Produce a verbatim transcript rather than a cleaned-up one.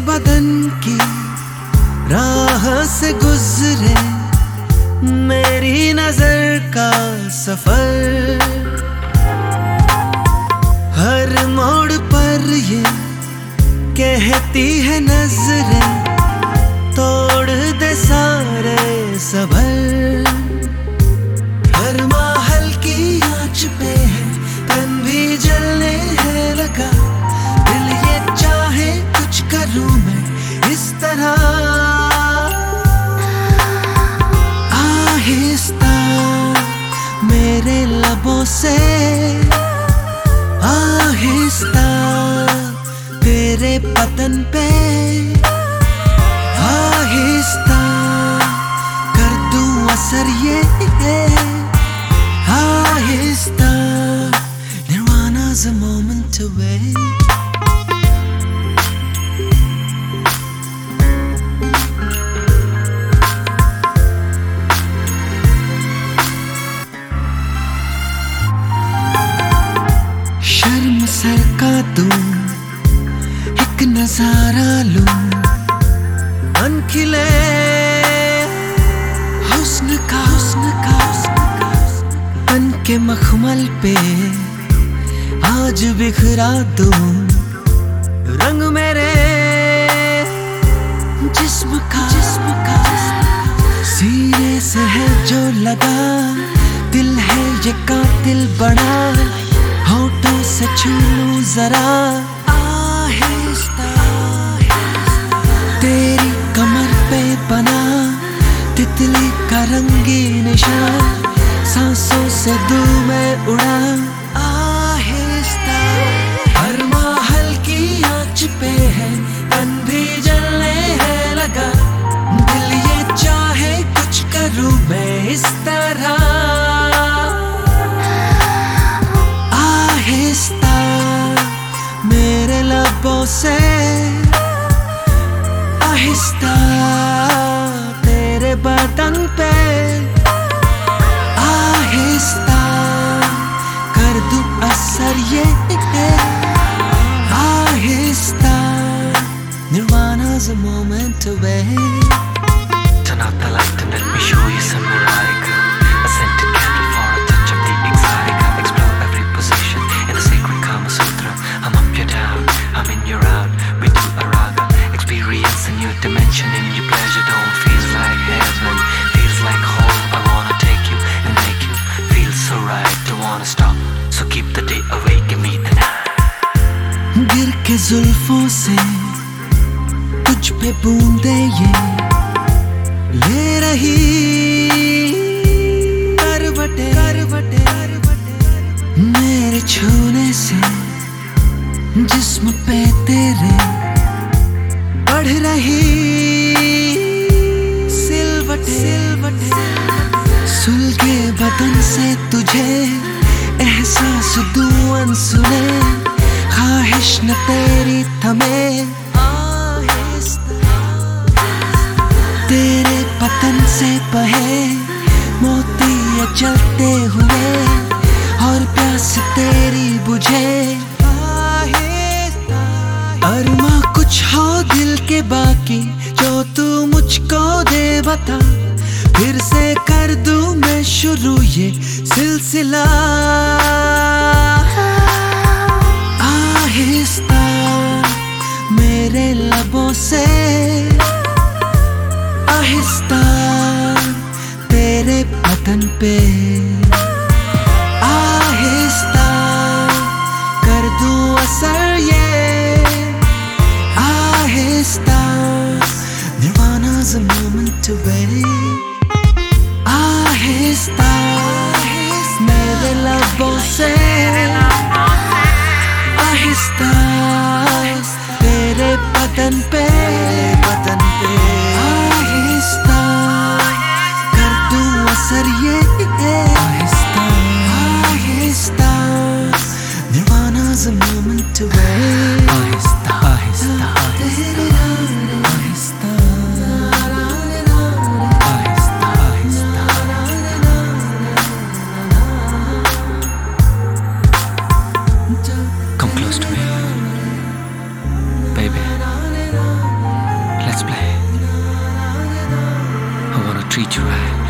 बदन की राह से गुजरे मेरी नजर का सफर, हर मोड़ पर ये कहती है नजरें तोड़ दे सारे सबर। हर महल की आँच पे है तन भी जलने है लगा, दिल ये चाहे कुछ करूं मैं इस तरह। आहिस्ता मेरे लबों से आहिस्ता तेरे बदन पे आहिस्ता कर दूं असर ये आहिस्ता। Nirvana's a moment away. शर्म सर का दूं एक नजारा लूं, मन खिले हुस्न का हुस्न का बन के मखमल पे आज बिखरा दूं रंग मेरे जिस्म का जिस्म का। सीने से है जो लगा, दिल है ये कातिल बड़ा, होठों से छू लूं जरा आहिस्ता। तेरी कमर पे बना तितली का रंगी निशान, सांसों से दूर मैं उड़ा आहिस्ता। हर महल की आँच पे है तन भी जलने है लगा, दिल ये चाहे कुछ करूं मैं इस तरह। आहिस्ता मेरे लबों से आहिस्ता तेरे बदन पे आहिस्ता कर दूं असर ये आहिस्ता। Nirvana's a moment away. Turn out the light and let me show you some erotica. A scented candle for a touch of the exotica. Explore every position in the sacred Kama Sutra. I'm up, you're down, I'm in, you're out. We do a raga, experience a new dimension in your pleasure dome. Feels like heaven, feels like home. I wanna take you and make you feel so right. Don't wanna stop, so keep the day awake and meet the night. गिर के जुल्फों से तुझ पे बूंदे ये ले रही करवटे करवटे मेरे छूने से जिस्म पे तेरे बढ़ रही सिलवटे सिलवटे। सुलगे बदन से तुझे एहसास दूं अनसुने, ख्वाहिश न तेरी थमे तेरे पतन से बहे मोती ये चलते हुए और प्यास तेरी बुझे। अरमा कुछ हो दिल के बाकी जो तू मुझको दे बता, फिर से कर दूं मैं शुरू ये सिलसिला। आहिस्ता मेरे लबों से आहिस्ता तेरे बदन पे आहिस्ता कर दूं असर ये आहिस्ता। Nirvana's a moment away. आहिस्ता मेरे लबों से आहिस्ता तेरे बदन पे बदन पे आहिस्ता कर दूं असर ये Aahista Aahista. Nirvana's a moment away. Aahista Aahista Aahista Aahista Aahista Aahista. Come close to me, baby. चुराए